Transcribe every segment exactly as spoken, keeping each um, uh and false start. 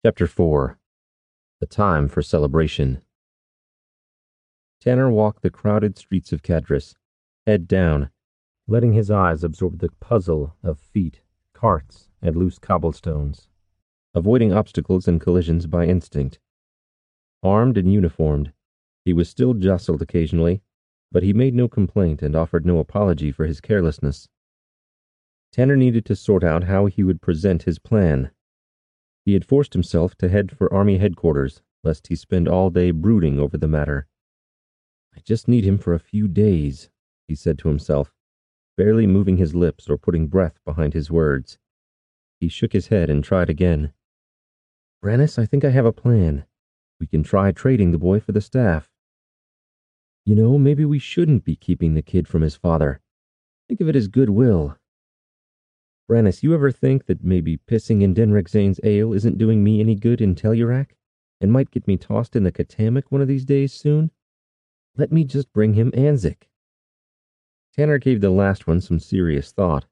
Chapter four. The Time for Celebration. Tanner walked the crowded streets of Cadris, head down, letting his eyes absorb the puzzle of feet, carts, and loose cobblestones, avoiding obstacles and collisions by instinct. Armed and uniformed, he was still jostled occasionally, but he made no complaint and offered no apology for his carelessness. Tanner needed to sort out how he would present his plan. He had forced himself to head for Army headquarters, lest he spend all day brooding over the matter. I just need him for a few days, he said to himself, barely moving his lips or putting breath behind his words. He shook his head and tried again. Brannis, I think I have a plan. We can try trading the boy for the staff. You know, maybe we shouldn't be keeping the kid from his father. Think of it as goodwill. Brannis, you ever think that maybe pissing in Denrick Zane's ale isn't doing me any good in Tellurac, and might get me tossed in the Katamik one of these days soon? Let me just bring him Anzik. Tanner gave the last one some serious thought.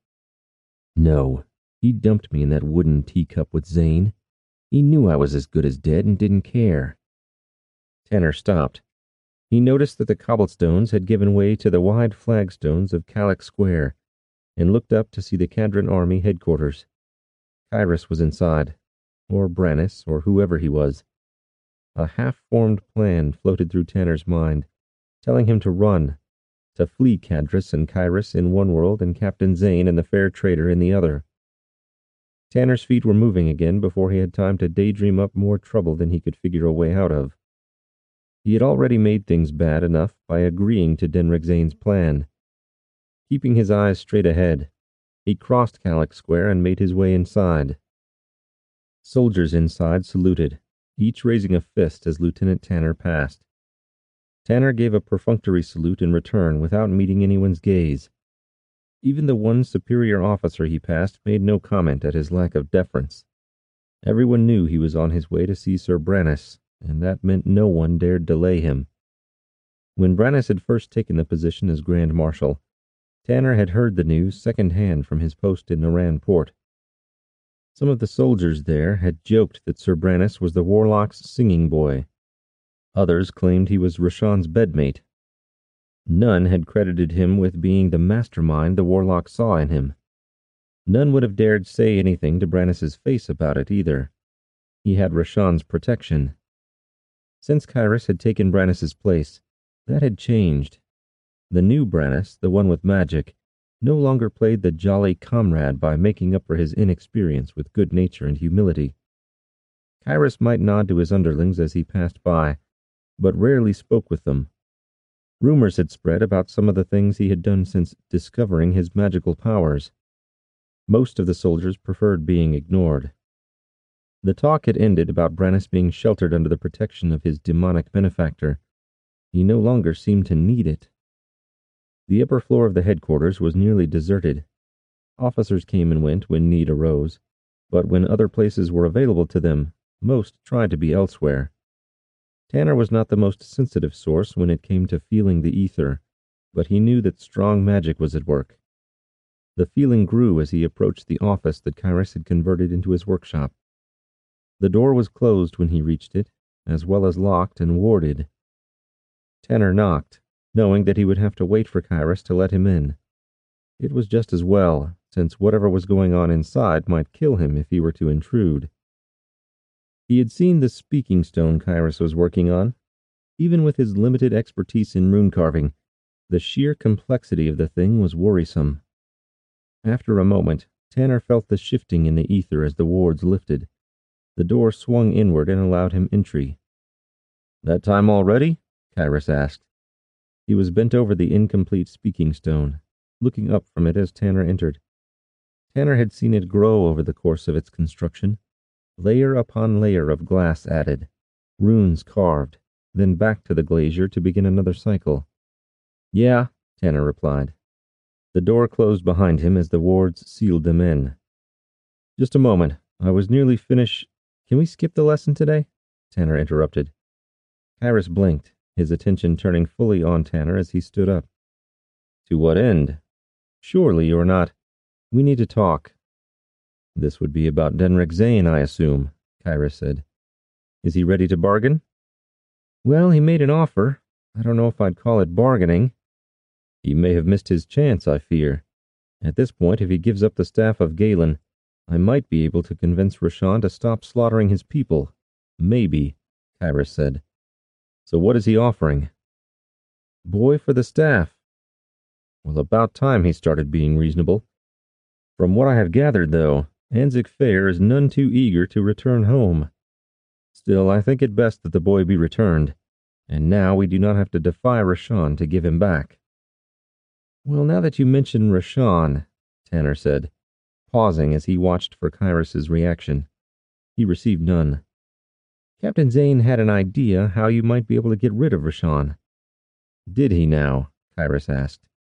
No, he dumped me in that wooden teacup with Zane. He knew I was as good as dead and didn't care. Tanner stopped. He noticed that the cobblestones had given way to the wide flagstones of Calyx Square, and looked up to see the Cadran Army headquarters. Kyrus was inside, or Brannis, or whoever he was. A half-formed plan floated through Tanner's mind, telling him to run, to flee Cadris and Kyrus in one world and Captain Zane and the fair trader in the other. Tanner's feet were moving again before he had time to daydream up more trouble than he could figure a way out of. He had already made things bad enough by agreeing to Denrick Zane's plan. Keeping his eyes straight ahead, he crossed Calyx Square and made his way inside. Soldiers inside saluted, each raising a fist as Lieutenant Tanner passed. Tanner gave a perfunctory salute in return without meeting anyone's gaze. Even the one superior officer he passed made no comment at his lack of deference. Everyone knew he was on his way to see Sir Brannis, and that meant no one dared delay him. When Brannis had first taken the position as Grand Marshal, Tanner had heard the news second-hand from his post in Naran Port. Some of the soldiers there had joked that Sir Brannis was the Warlock's singing boy. Others claimed he was Rashawn's bedmate. None had credited him with being the mastermind the Warlock saw in him. None would have dared say anything to Brannis's face about it either. He had Rashawn's protection. Since Kyrus had taken Brannis's place, that had changed. The new Brannis, the one with magic, no longer played the jolly comrade by making up for his inexperience with good nature and humility. Kyrus might nod to his underlings as he passed by, but rarely spoke with them. Rumors had spread about some of the things he had done since discovering his magical powers. Most of the soldiers preferred being ignored. The talk had ended about Brannis being sheltered under the protection of his demonic benefactor. He no longer seemed to need it. The upper floor of the headquarters was nearly deserted. Officers came and went when need arose, but when other places were available to them, most tried to be elsewhere. Tanner was not the most sensitive source when it came to feeling the ether, but he knew that strong magic was at work. The feeling grew as he approached the office that Kyrus had converted into his workshop. The door was closed when he reached it, as well as locked and warded. Tanner knocked, knowing that he would have to wait for Kyrus to let him in. It was just as well, since whatever was going on inside might kill him if he were to intrude. He had seen the speaking stone Kyrus was working on. Even with his limited expertise in rune carving, the sheer complexity of the thing was worrisome. After a moment, Tanner felt the shifting in the ether as the wards lifted. The door swung inward and allowed him entry. "That time already?" Kyrus asked. He was bent over the incomplete speaking stone, looking up from it as Tanner entered. Tanner had seen it grow over the course of its construction, layer upon layer of glass added, runes carved, then back to the glazier to begin another cycle. "Yeah," Tanner replied. The door closed behind him as the wards sealed them in. "Just a moment. I was nearly finished. Can we skip the lesson today?" Tanner interrupted. Kyrus blinked, his attention turning fully on Tanner as he stood up. "To what end? Surely you're not—" "We need to talk." "This would be about Denrick Zane, I assume," Kyrus said. Is he ready to bargain? Well, he made an offer. I don't know if I'd call it bargaining. He may have missed his chance, I fear. At this point, if he gives up the staff of Galen, I might be able to convince Rashan to stop slaughtering his people. Maybe, Kyrus said. So what is he offering? Boy for the staff. Well, about time he started being reasonable. From what I have gathered, though, Anzik Fair is none too eager to return home. Still, I think it best that the boy be returned, and now we do not have to defy Rashan to give him back. Well, now that you mention Rashan, Tanner said, pausing as he watched for Kyrus's reaction. He received none. Captain Zane had an idea how you might be able to get rid of Rashan. Did he now? Kyrus asked.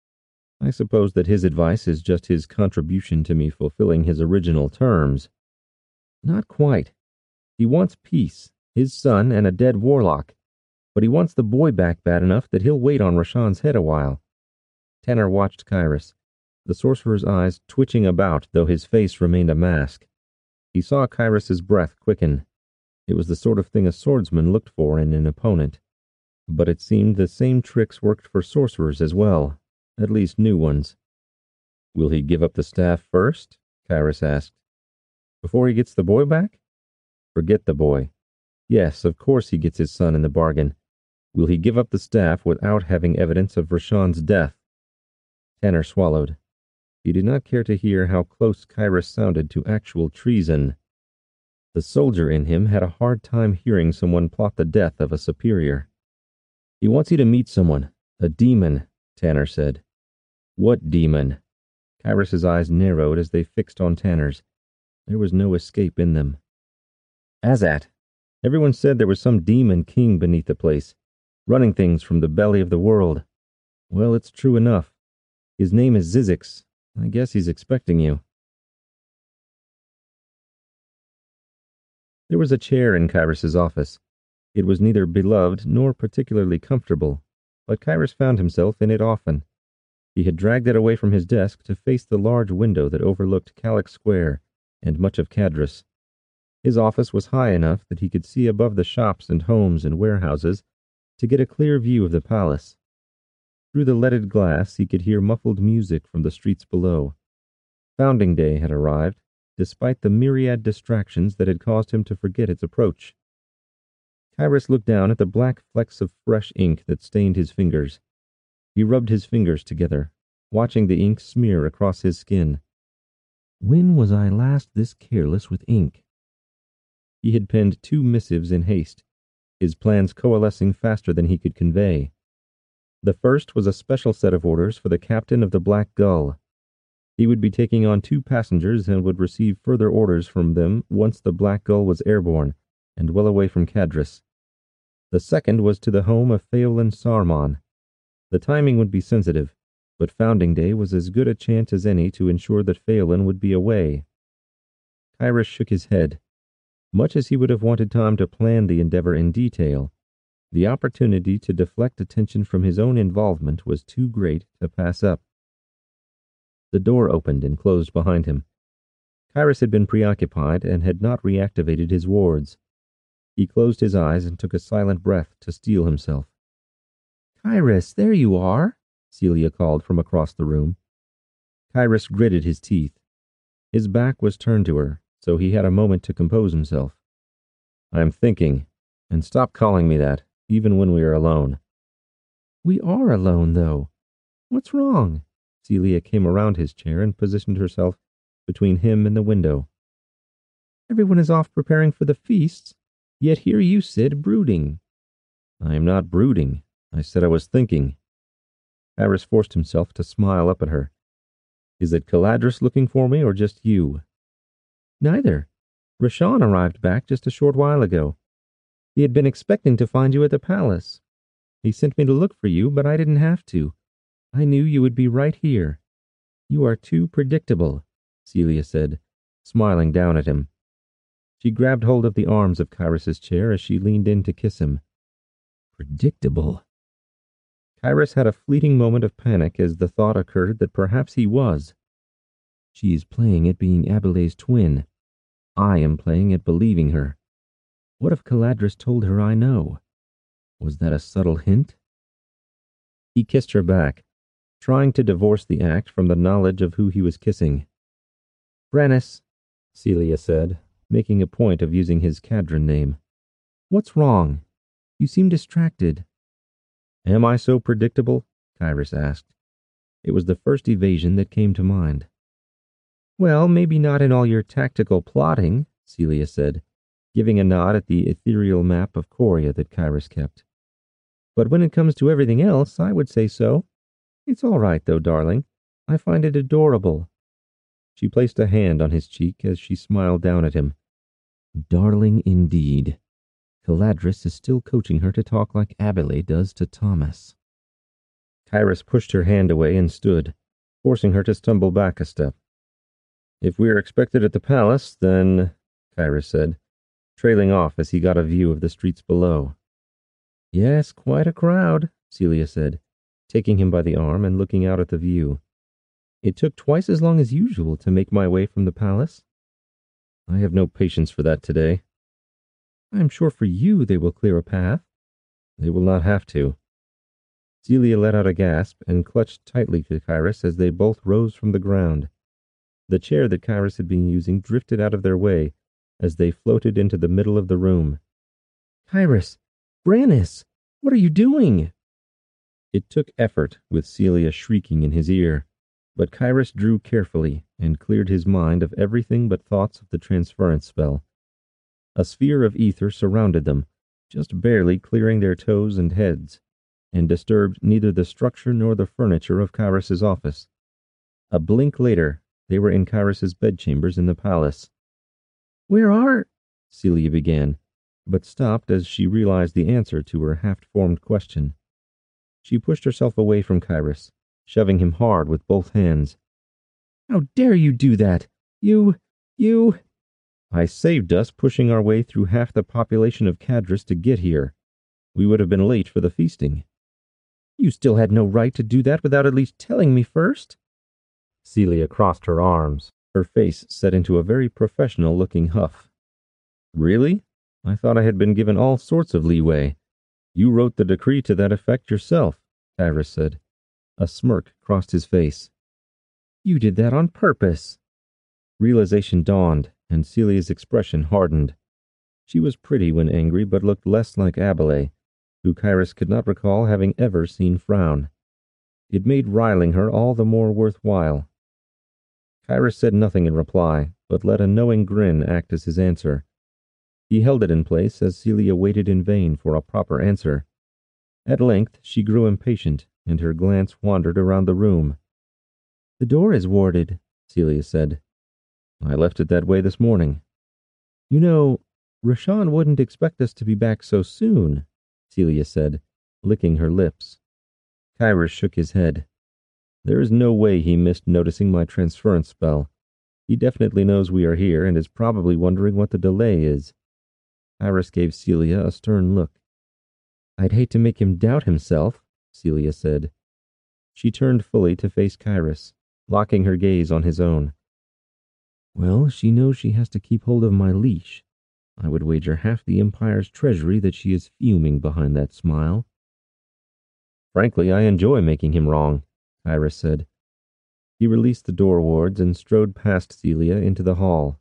I suppose that his advice is just his contribution to me fulfilling his original terms. Not quite. He wants peace, his son, and a dead warlock, but he wants the boy back bad enough that he'll wait on Rashan's head a while. Tanner watched Kyrus, the sorcerer's eyes twitching about though his face remained a mask. He saw Kyrus's breath quicken. It was the sort of thing a swordsman looked for in an opponent. But it seemed the same tricks worked for sorcerers as well, at least new ones. Will he give up the staff first? Kyrus asked. Before he gets the boy back? Forget the boy. Yes, of course he gets his son in the bargain. Will he give up the staff without having evidence of Rashan's death? Tanner swallowed. He did not care to hear how close Kyrus sounded to actual treason. The soldier in him had a hard time hearing someone plot the death of a superior. He wants you to meet someone, a demon, Tanner said. What demon? Kyrus's eyes narrowed as they fixed on Tanner's. There was no escape in them. Azat. Everyone said there was some demon king beneath the place, running things from the belly of the world. Well, it's true enough. His name is Zizix. I guess he's expecting you. There was a chair in Kyrus's office. It was neither beloved nor particularly comfortable, but Kyrus found himself in it often. He had dragged it away from his desk to face the large window that overlooked Calyx Square and much of Cadris. His office was high enough that he could see above the shops and homes and warehouses to get a clear view of the palace. Through the leaded glass he could hear muffled music from the streets below. Founding Day had arrived, despite the myriad distractions that had caused him to forget its approach. Kyrus looked down at the black flecks of fresh ink that stained his fingers. He rubbed his fingers together, watching the ink smear across his skin. When was I last this careless with ink? He had penned two missives in haste, his plans coalescing faster than he could convey. The first was a special set of orders for the captain of the Black Gull. He would be taking on two passengers and would receive further orders from them once the Black Gull was airborne and well away from Cadris. The second was to the home of Pheolin Sarmon. The timing would be sensitive, but Founding Day was as good a chance as any to ensure that Pheolin would be away. Kyrus shook his head. Much as he would have wanted time to plan the endeavor in detail, the opportunity to deflect attention from his own involvement was too great to pass up. The door opened and closed behind him. Kyrus had been preoccupied and had not reactivated his wards. He closed his eyes and took a silent breath to steel himself. Kyrus, there you are, Celia called from across the room. Kyrus gritted his teeth. His back was turned to her, so he had a moment to compose himself. I'm thinking, and stop calling me that, even when we are alone. We are alone, though. What's wrong? Celia came around his chair and positioned herself between him and the window. Everyone is off preparing for the feasts, yet here you sit brooding. I am not brooding. I said I was thinking. Kyrus forced himself to smile up at her. Is it Caladris looking for me, or just you? Neither. Rashan arrived back just a short while ago. He had been expecting to find you at the palace. He sent me to look for you, but I didn't have to. I knew you would be right here. You are too predictable, Celia said, smiling down at him. She grabbed hold of the arms of Kyrus's chair as she leaned in to kiss him. Predictable. Kyrus had a fleeting moment of panic as the thought occurred that perhaps he was. She is playing at being Abilay's twin. I am playing at believing her. What if Caladris told her I know? Was that a subtle hint? He kissed her back, trying to divorce the act from the knowledge of who he was kissing. Brannis, Celia said, making a point of using his Cadron name. What's wrong? You seem distracted. Am I so predictable? Kyrus asked. It was the first evasion that came to mind. Well, maybe not in all your tactical plotting, Celia said, giving a nod at the ethereal map of Coria that Kyrus kept. But when it comes to everything else, I would say so. It's all right, though, darling. I find it adorable. She placed a hand on his cheek as she smiled down at him. Darling indeed. Caladris is still coaching her to talk like Abilene does to Thomas. Kyrus pushed her hand away and stood, forcing her to stumble back a step. If we are expected at the palace, then, Kyrus said, trailing off as he got a view of the streets below. Yes, quite a crowd, Celia said, taking him by the arm and looking out at the view. It took twice as long as usual to make my way from the palace. I have no patience for that today. I am sure for you they will clear a path. They will not have to. Celia let out a gasp and clutched tightly to Kyrus as they both rose from the ground. The chair that Kyrus had been using drifted out of their way as they floated into the middle of the room. Kyrus! Brannis! What are you doing? It took effort, with Celia shrieking in his ear, but Kyrus drew carefully and cleared his mind of everything but thoughts of the transference spell. A sphere of ether surrounded them, just barely clearing their toes and heads, and disturbed neither the structure nor the furniture of Kyrus's office. A blink later, they were in Kyrus's bedchambers in the palace. Where are... Celia began, but stopped as she realized the answer to her half-formed question. She pushed herself away from Kyrus, shoving him hard with both hands. How dare you do that? You... you... I saved us pushing our way through half the population of Cadris to get here. We would have been late for the feasting. You still had no right to do that without at least telling me first. Celia crossed her arms, her face set into a very professional-looking huff. Really? I thought I had been given all sorts of leeway. You wrote the decree to that effect yourself, Kyrus said. A smirk crossed his face. You did that on purpose. Realization dawned, and Celia's expression hardened. She was pretty when angry, but looked less like Abilene, who Kyrus could not recall having ever seen frown. It made riling her all the more worthwhile. Kyrus said nothing in reply, but let a knowing grin act as his answer. He held it in place as Celia waited in vain for a proper answer. At length she grew impatient, and her glance wandered around the room. The door is warded, Celia said. I left it that way this morning. You know, Rashan wouldn't expect us to be back so soon, Celia said, licking her lips. Kyrus shook his head. There is no way he missed noticing my transference spell. He definitely knows we are here and is probably wondering what the delay is. Kyrus gave Celia a stern look. I'd hate to make him doubt himself, Celia said. She turned fully to face Kyrus, locking her gaze on his own. Well, she knows she has to keep hold of my leash. I would wager half the Empire's treasury that she is fuming behind that smile. Frankly, I enjoy making him wrong, Kyrus said. He released the door wards and strode past Celia into the hall.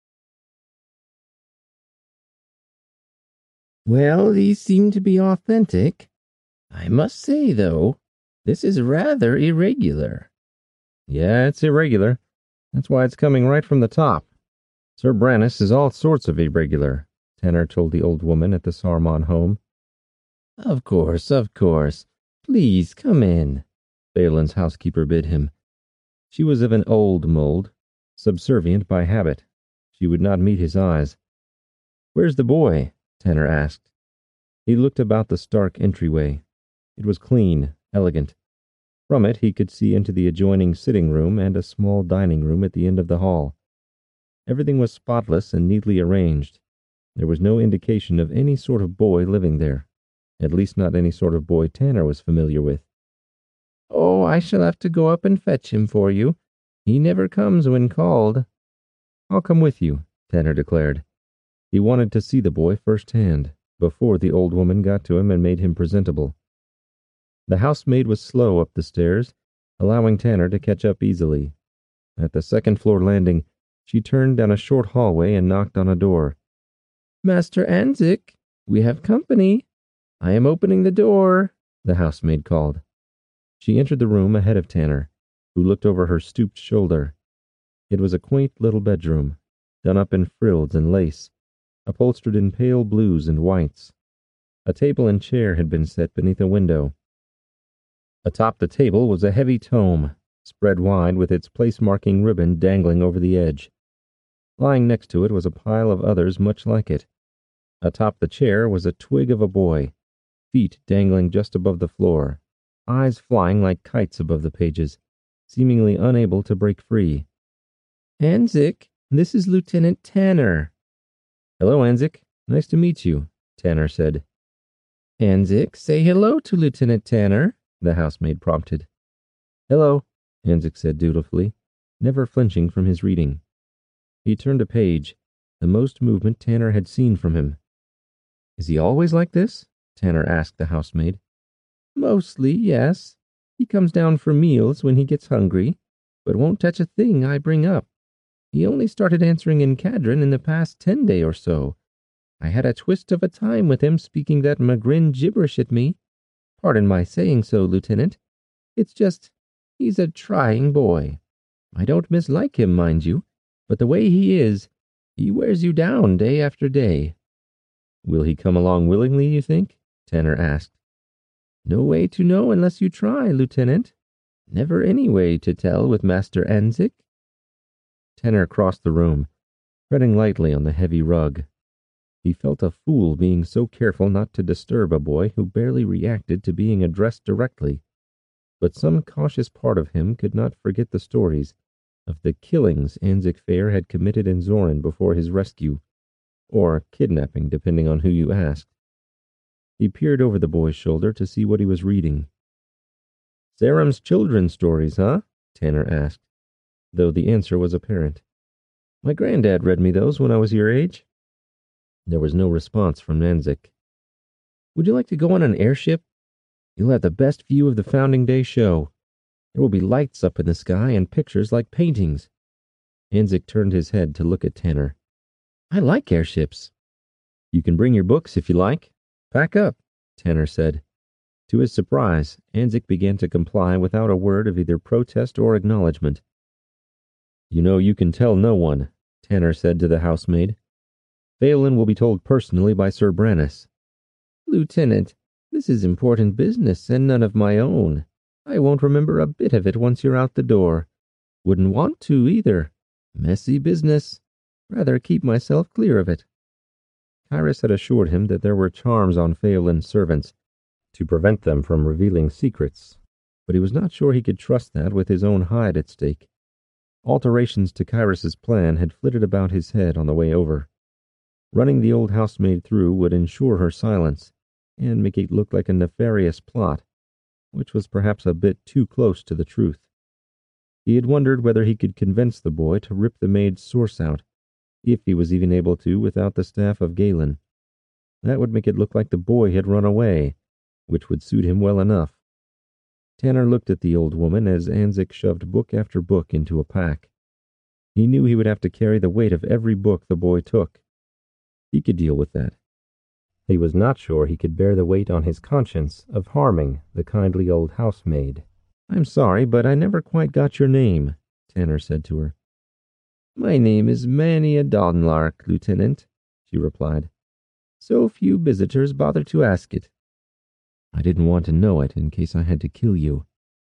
Well, these seem to be authentic. I must say, though, this is rather irregular. Yeah, it's irregular. That's why it's coming right from the top. Sir Brannis is all sorts of irregular, Tanner told the old woman at the Sarmon home. Of course, of course. Please, come in, Balin's housekeeper bid him. She was of an old mold, subservient by habit. She would not meet his eyes. Where's the boy? Tanner asked. He looked about the stark entryway. It was clean, elegant. From it he could see into the adjoining sitting room and a small dining room at the end of the hall. Everything was spotless and neatly arranged. There was no indication of any sort of boy living there, at least not any sort of boy Tanner was familiar with. Oh, I shall have to go up and fetch him for you. He never comes when called. I'll come with you, Tanner declared. He wanted to see the boy firsthand, before the old woman got to him and made him presentable. The housemaid was slow up the stairs, allowing Tanner to catch up easily. At the second-floor landing, she turned down a short hallway and knocked on a door. "Master Anzik, we have company. I am opening the door," the housemaid called. She entered the room ahead of Tanner, who looked over her stooped shoulder. It was a quaint little bedroom, done up in frills and lace, upholstered in pale blues and whites. A table and chair had been set beneath a window. Atop the table was a heavy tome, spread wide with its place-marking ribbon dangling over the edge. Lying next to it was a pile of others much like it. Atop the chair was a twig of a boy, feet dangling just above the floor, eyes flying like kites above the pages, seemingly unable to break free. "Anzik, this is Lieutenant Tanner." "Hello, Anzik. Nice to meet you," Tanner said. "Anzik, say hello to Lieutenant Tanner," the housemaid prompted. "Hello," Anzik said dutifully, never flinching from his reading. He turned a page, the most movement Tanner had seen from him. "Is he always like this?" Tanner asked the housemaid. "Mostly, yes. He comes down for meals when he gets hungry, but won't touch a thing I bring up. He only started answering in Cadran in the past ten day or so. I had a twist of a time with him speaking that Magrin gibberish at me. Pardon my saying so, Lieutenant. It's just, he's a trying boy. I don't mislike him, mind you, but the way he is, he wears you down day after day." "Will he come along willingly, you think?" Tanner asked. "No way to know unless you try, Lieutenant. Never any way to tell with Master Anzik." Tanner crossed the room, treading lightly on the heavy rug. He felt a fool being so careful not to disturb a boy who barely reacted to being addressed directly, but some cautious part of him could not forget the stories of the killings Anzik Fair had committed in Zorin before his rescue, or kidnapping, depending on who you asked. He peered over the boy's shoulder to see what he was reading. "Saram's children's stories, huh?" Tanner asked, though the answer was apparent. "My granddad read me those when I was your age." There was no response from Anzik. "Would you like to go on an airship? You'll have the best view of the Founding Day show. There will be lights up in the sky and pictures like paintings." Anzik turned his head to look at Tanner. "I like airships." "You can bring your books if you like. Pack up," Tanner said. To his surprise, Anzik began to comply without a word of either protest or acknowledgement. "You know you can tell no one," Tanner said to the housemaid. "Phelan will be told personally by Sir Brannis." "Lieutenant, this is important business and none of my own. I won't remember a bit of it once you're out the door. Wouldn't want to either. Messy business. Rather keep myself clear of it." Kyrus had assured him that there were charms on Phelan's servants to prevent them from revealing secrets, but he was not sure he could trust that with his own hide at stake. Alterations to Kyrus's plan had flitted about his head on the way over. Running the old housemaid through would ensure her silence and make it look like a nefarious plot, which was perhaps a bit too close to the truth. He had wondered whether he could convince the boy to rip the maid's source out, if he was even able to without the staff of Galen. That would make it look like the boy had run away, which would suit him well enough. Tanner looked at the old woman as Anzik shoved book after book into a pack. He knew he would have to carry the weight of every book the boy took. He could deal with that. He was not sure he could bear the weight on his conscience of harming the kindly old housemaid. "I'm sorry, but I never quite got your name," Tanner said to her. "My name is Mania Donlark, Lieutenant," she replied. "So few visitors bother to ask it." "I didn't want to know it in case I had to kill you."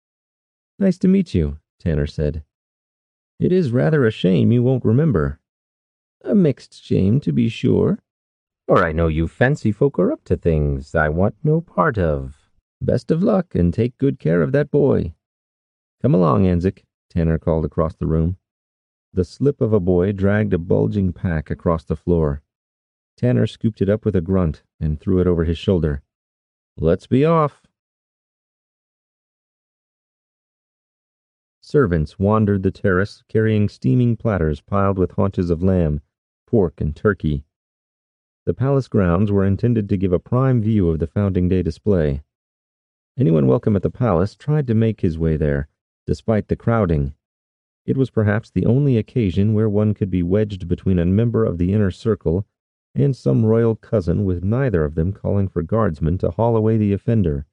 "Nice to meet you," Tanner said. "It is rather a shame you won't remember." "A mixed shame, to be sure. For I know you fancy folk are up to things I want no part of. Best of luck, and take good care of that boy." "Come along, Anzik," Tanner called across the room. The slip of a boy dragged a bulging pack across the floor. Tanner scooped it up with a grunt and threw it over his shoulder. "Let's be off." Servants wandered the terrace carrying steaming platters piled with haunches of lamb, pork and turkey. The palace grounds were intended to give a prime view of the Founding Day display. Anyone welcome at the palace tried to make his way there, despite the crowding. It was perhaps the only occasion where one could be wedged between a member of the inner circle and some royal cousin, with neither of them calling for guardsmen to haul away the offender.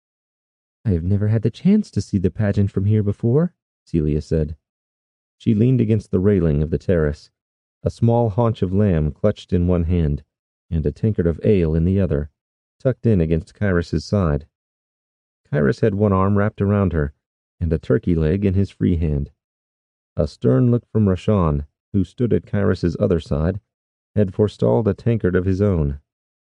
"I have never had the chance to see the pageant from here before," Celia said. She leaned against the railing of the terrace, a small haunch of lamb clutched in one hand, and a tankard of ale in the other, tucked in against Kyrus's side. Kyrus had one arm wrapped around her, and a turkey leg in his free hand. A stern look from Rashan, who stood at Kyrus's other side, had forestalled a tankard of his own.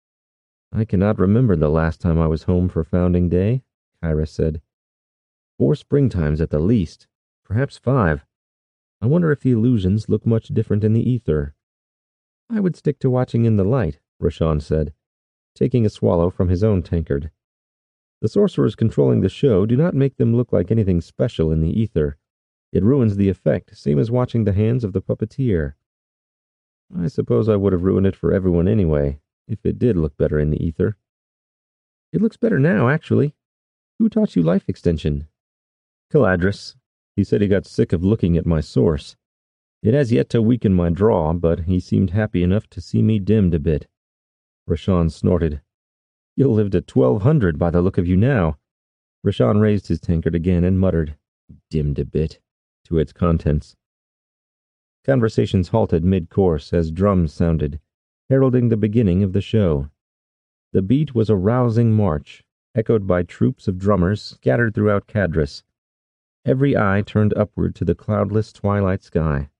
"I cannot remember the last time I was home for Founding Day," Kyrus said. "Four springtimes at the least, perhaps five. I wonder if the illusions look much different in the ether." "I would stick to watching in the light," Rashan said, taking a swallow from his own tankard. "The sorcerers controlling the show do not make them look like anything special in the ether. It ruins the effect, same as watching the hands of the puppeteer." "I suppose I would have ruined it for everyone anyway, if it did look better in the ether." "It looks better now, actually. Who taught you life extension?" "Caladris. He said he got sick of looking at my source. It has yet to weaken my draw, but he seemed happy enough to see me dimmed a bit." Rashan snorted. "You'll live to twelve hundred by the look of you now." Rashan raised his tankard again and muttered, "Dimmed a bit," to its contents. Conversations halted mid-course as drums sounded, heralding the beginning of the show. The beat was a rousing march, echoed by troops of drummers scattered throughout Cadris. Every eye turned upward to the cloudless twilight sky.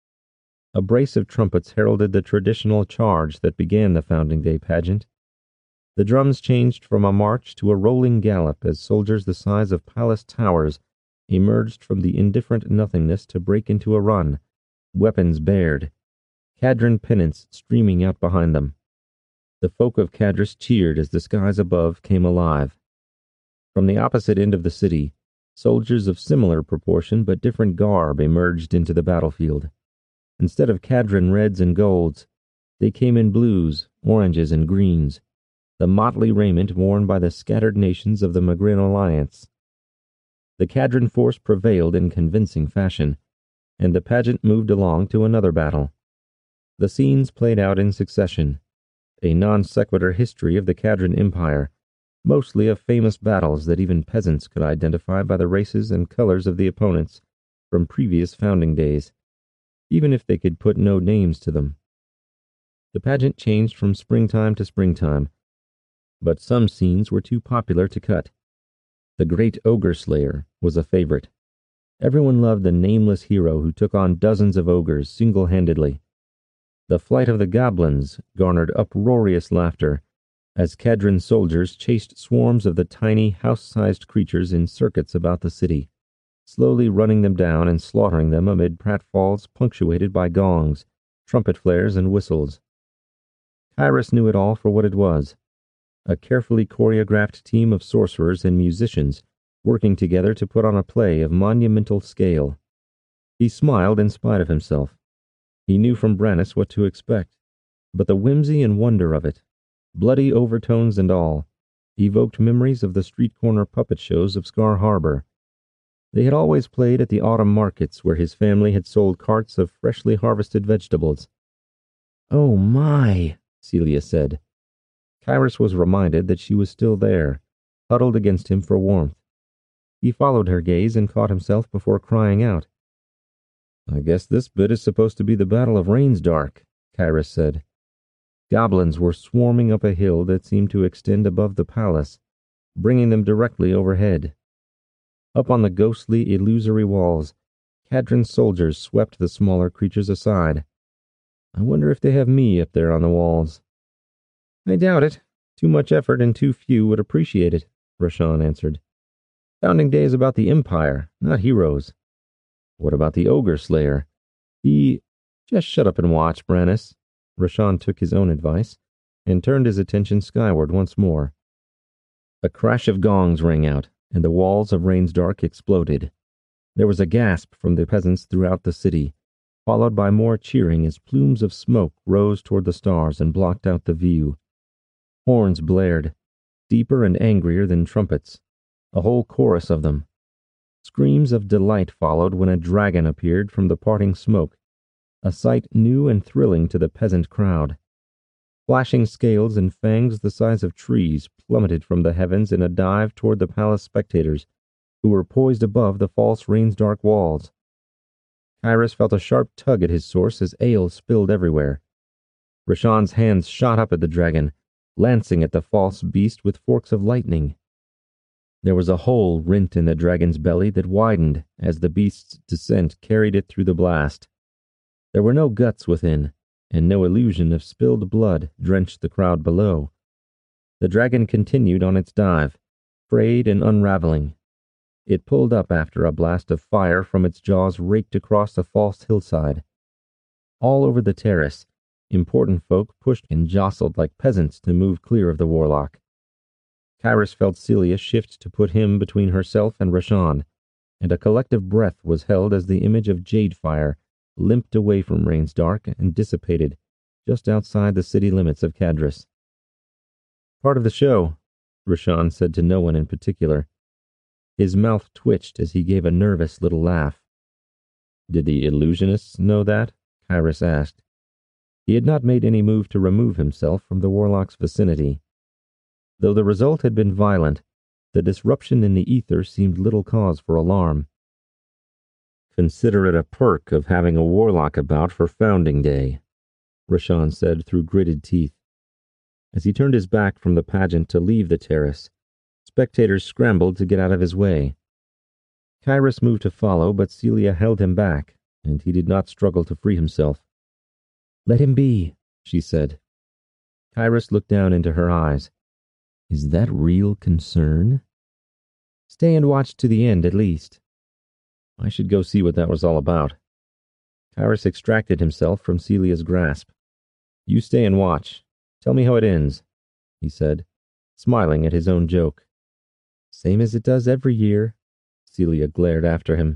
A brace of trumpets heralded the traditional charge that began the Founding Day pageant. The drums changed from a march to a rolling gallop as soldiers the size of palace towers emerged from the indifferent nothingness to break into a run, weapons bared, Cadran pennants streaming out behind them. The folk of Cadris cheered as the skies above came alive. From the opposite end of the city, soldiers of similar proportion but different garb emerged into the battlefield. Instead of Cadran reds and golds, they came in blues, oranges, and greens, the motley raiment worn by the scattered nations of the Magrin Alliance. The Cadran force prevailed in convincing fashion, and the pageant moved along to another battle. The scenes played out in succession, a non-sequitur history of the Cadran Empire, mostly of famous battles that even peasants could identify by the races and colors of the opponents from previous founding days, even if they could put no names to them. The pageant changed from springtime to springtime, but some scenes were too popular to cut. The Great Ogre Slayer was a favorite. Everyone loved the nameless hero who took on dozens of ogres single-handedly. The Flight of the Goblins garnered uproarious laughter as Cadran soldiers chased swarms of the tiny, house-sized creatures in circuits about the city, slowly running them down and slaughtering them amid pratfalls punctuated by gongs, trumpet flares, and whistles. Kyrus knew it all for what it was, a carefully choreographed team of sorcerers and musicians working together to put on a play of monumental scale. He smiled in spite of himself. He knew from Brannis what to expect, but the whimsy and wonder of it, bloody overtones and all, evoked memories of the street-corner puppet shows of Scar Harbor. They had always played at the autumn markets where his family had sold carts of freshly harvested vegetables. "Oh my," Celia said. Kyrus was reminded that she was still there, huddled against him for warmth. He followed her gaze and caught himself before crying out. "I guess this bit is supposed to be the Battle of Rainsdark," Kyrus said. Goblins were swarming up a hill that seemed to extend above the palace, bringing them directly overhead. Up on the ghostly, illusory walls, Cadran soldiers swept the smaller creatures aside. "I wonder if they have me up there on the walls." "I doubt it. Too much effort and too few would appreciate it," Rashan answered. "Founding Day is about the Empire, not heroes." "What about the Ogre Slayer? He—" "Just shut up and watch, Brannis." Rashan took his own advice and turned his attention skyward once more. A crash of gongs rang out, and the walls of Rainsdark exploded. There was a gasp from the peasants throughout the city, followed by more cheering as plumes of smoke rose toward the stars and blocked out the view. Horns blared, deeper and angrier than trumpets, a whole chorus of them. Screams of delight followed when a dragon appeared from the parting smoke, a sight new and thrilling to the peasant crowd. Flashing scales and fangs the size of trees plummeted from the heavens in a dive toward the palace spectators, who were poised above the false rain's dark walls. Kyrus felt a sharp tug at his source as ale spilled everywhere. Rashan's hands shot up at the dragon, lancing at the false beast with forks of lightning. There was a hole rent in the dragon's belly that widened as the beast's descent carried it through the blast. There were no guts within, and no illusion of spilled blood drenched the crowd below. The dragon continued on its dive, frayed and unraveling. It pulled up after a blast of fire from its jaws raked across a false hillside. All over the terrace, important folk pushed and jostled like peasants to move clear of the warlock. Kyrus felt Celia shift to put him between herself and Rashan, and a collective breath was held as the image of Jadefire limped away from Rain's Dark and dissipated just outside the city limits of Cadris. "Part of the show," Rashan said to no one in particular. His mouth twitched as he gave a nervous little laugh. "Did the illusionists know that?" Kyrus asked. He had not made any move to remove himself from the warlock's vicinity. Though the result had been violent, the disruption in the ether seemed little cause for alarm. "Consider it a perk of having a warlock about for Founding Day," Rashan said through gritted teeth. As he turned his back from the pageant to leave the terrace, spectators scrambled to get out of his way. Kyrus moved to follow, but Celia held him back, and he did not struggle to free himself. "Let him be," she said. Kyrus looked down into her eyes. "Is that real concern?" "Stay and watch to the end, at least." "I should go see what that was all about." Kyrus extracted himself from Celia's grasp. "You stay and watch. Tell me how it ends," he said, smiling at his own joke. "Same as it does every year," Celia glared after him.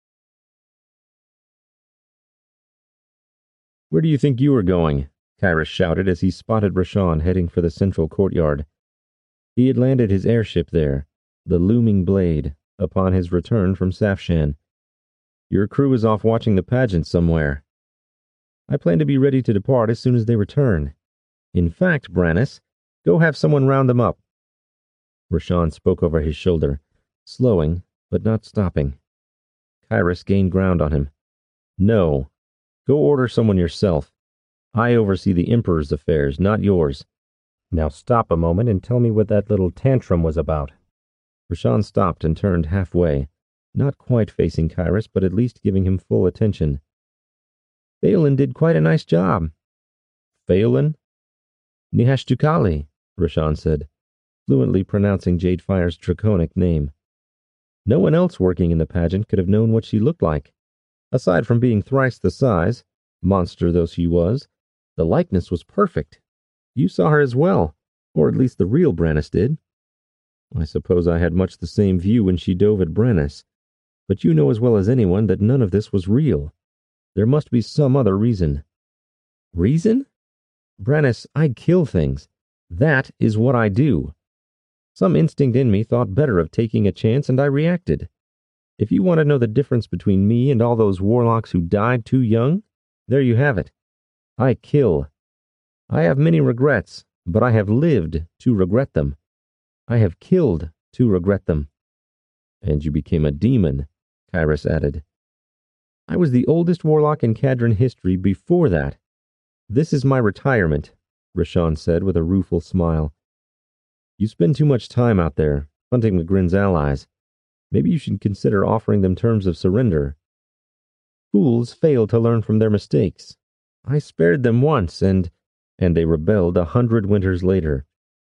"Where do you think you are going?" Kyrus shouted as he spotted Rashan heading for the central courtyard. He had landed his airship there, the Looming Blade, upon his return from Safshan. "Your crew is off watching the pageant somewhere." "I plan to be ready to depart as soon as they return. In fact, Brannis, go have someone round them up." Rashan spoke over his shoulder, slowing, but not stopping. Kyrus gained ground on him. "No. Go order someone yourself. I oversee the Emperor's affairs, not yours. Now stop a moment and tell me what that little tantrum was about." Rashan stopped and turned halfway, not quite facing Kyrus, but at least giving him full attention. "Phelan did quite a nice job." "Phelan?" "Nihashtukali," Rashan said, fluently pronouncing Jadefire's draconic name. No one else working in the pageant could have known what she looked like. Aside from being thrice the size, monster though she was, the likeness was perfect. You saw her as well, or at least the real Brannis did. I suppose I had much the same view when she dove at Brannis, but you know as well as anyone that none of this was real. There must be some other reason." "Reason? Brannis, I kill things. That is what I do. Some instinct in me thought better of taking a chance, and I reacted. If you want to know the difference between me and all those warlocks who died too young, there you have it. I kill. I have many regrets, but I have lived to regret them. I have killed to regret them." "And you became a demon," Kyrus added. "I was the oldest warlock in Cadran history before that. This is my retirement," Rashan said with a rueful smile. "You spend too much time out there, hunting McGrin's allies. Maybe you should consider offering them terms of surrender." "Fools fail to learn from their mistakes. I spared them once, and... and they rebelled a hundred winters later."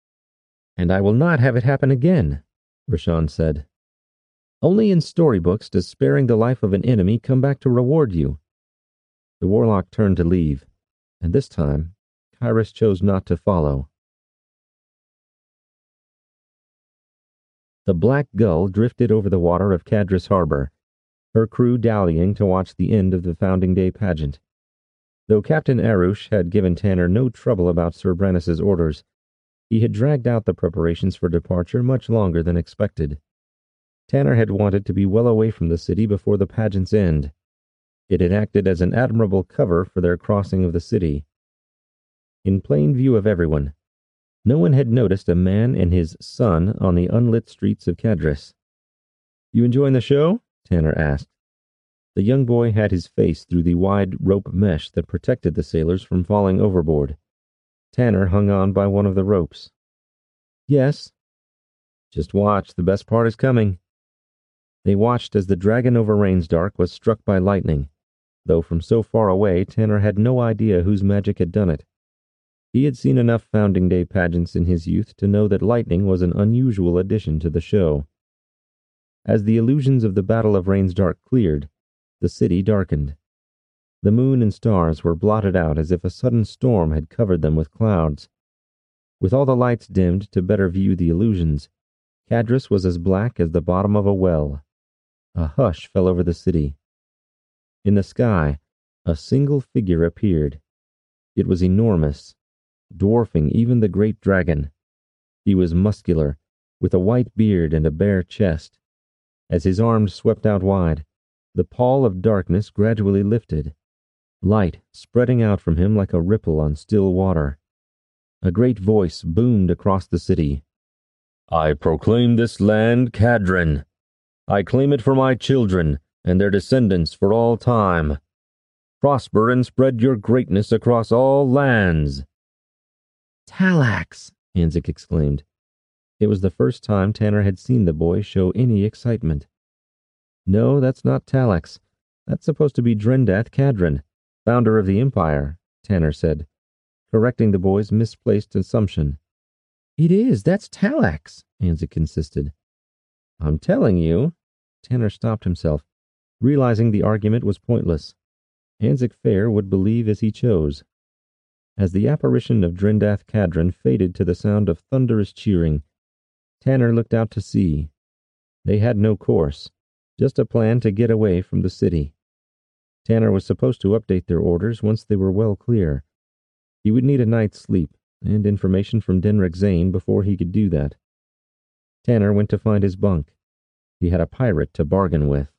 "And I will not have it happen again," Rashan said. "Only in storybooks does sparing the life of an enemy come back to reward you." The warlock turned to leave, and this time Kyrus chose not to follow. The Black Gull drifted over the water of Cadris Harbor, her crew dallying to watch the end of the Founding Day pageant. Though Captain Arush had given Tanner no trouble about Sir Brannis's orders, he had dragged out the preparations for departure much longer than expected. Tanner had wanted to be well away from the city before the pageant's end. It had acted as an admirable cover for their crossing of the city. In plain view of everyone, no one had noticed a man and his son on the unlit streets of Cadris. "You enjoying the show?" Tanner asked. The young boy had his face through the wide rope mesh that protected the sailors from falling overboard. Tanner hung on by one of the ropes. "Yes." "Just watch, the best part is coming." They watched as the dragon over Rainsdark was struck by lightning, though from so far away Tanner had no idea whose magic had done it. He had seen enough Founding Day pageants in his youth to know that lightning was an unusual addition to the show. As the illusions of the Battle of Rainsdark cleared, the city darkened. The moon and stars were blotted out as if a sudden storm had covered them with clouds. With all the lights dimmed to better view the illusions, Cadris was as black as the bottom of a well. A hush fell over the city. In the sky, a single figure appeared. It was enormous, dwarfing even the great dragon. He was muscular, with a white beard and a bare chest. As his arms swept out wide, the pall of darkness gradually lifted, light spreading out from him like a ripple on still water. A great voice boomed across the city. "I proclaim this land Cadran. I claim it for my children and their descendants for all time. Prosper and spread your greatness across all lands." "Talax!" Anzik exclaimed. It was the first time Tanner had seen the boy show any excitement. "No, that's not Talax. That's supposed to be Drendath Cadran, founder of the Empire," Tanner said, correcting the boy's misplaced assumption. "It is, that's Talax," Anzik insisted. "I'm telling you." Tanner stopped himself, realizing the argument was pointless. Anzik Fair would believe as he chose. As the apparition of Drendath Cadran faded to the sound of thunderous cheering, Tanner looked out to sea. They had no course, just a plan to get away from the city. Tanner was supposed to update their orders once they were well clear. He would need a night's sleep and information from Denric Zane before he could do that. Tanner went to find his bunk. He had a pirate to bargain with.